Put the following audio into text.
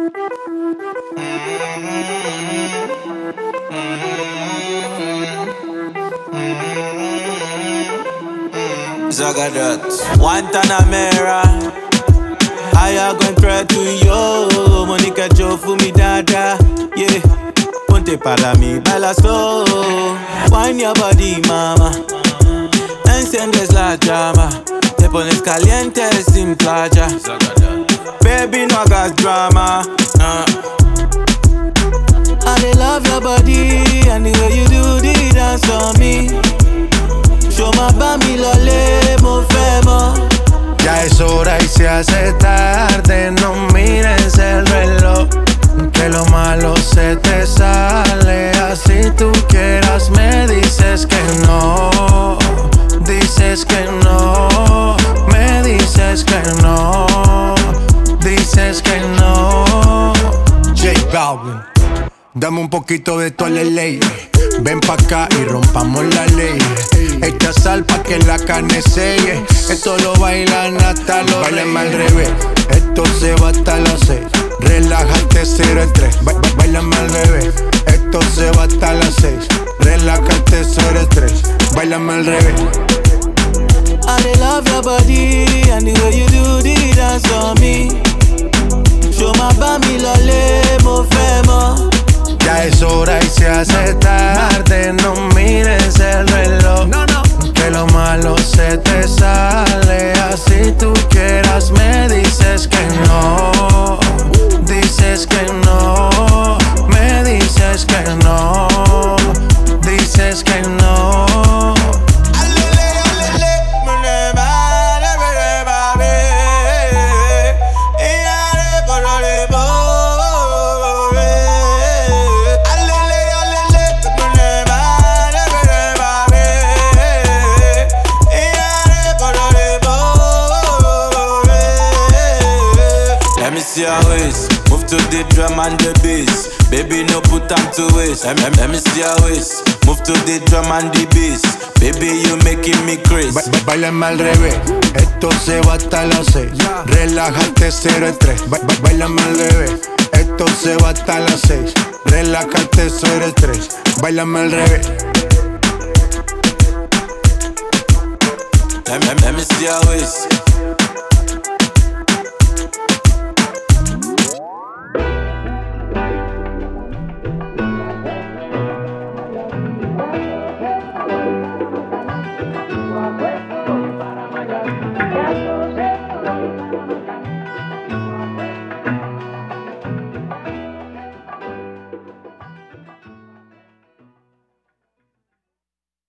Zagadat. One Tanamera. I am going try to yo. Monica Joe Fumi Dada. Yeah. Ponte para mi, baila slow. Wine your body, mama. Enciendes la llama. Te pones caliente sin playa. Baby, no hagas drama. I dey love your body and the way you do the dance on me. Show my bami lole, mo fẹ́ mọ̀. Ya es hora y se hace tarde, no mires el reloj. Que lo malo se te sale, así tú quieras me dices que no. Dices que no, me dices que no. Dices que no. J Balvin, dame un poquito de tu ley. Ven pa' acá y rompamos la ley. Echa sal pa' que la carne selle. Esto lo bailan hasta los bailen al revés. Esto se va hasta las 6. Relájate 0 en 3. Bailame al revés. Esto se va hasta las 6. Relájate 0 en 3. Bailame al revés. I dey love your body and the way you do the dance on me. Show my bami lole, mo fẹ́ mọ̀. Ya es hora y se hace tarde, no mires el reloj. Que lo malo se te sale, así tú quieras me dices que no. Dices que no, me dices que no. Dices que no. Let me see your waist, move to the drum and the bass. Baby, no put time to waste. Let me see your waist, move to the drum and the bass. Baby, you making me crazy. Bailame al revés, esto se va hasta las 6. Relájate 0 en 3. Bailame al revés, esto se va hasta las 6. Relájate 0 en 3. Bailame al revés. Let me see your waist.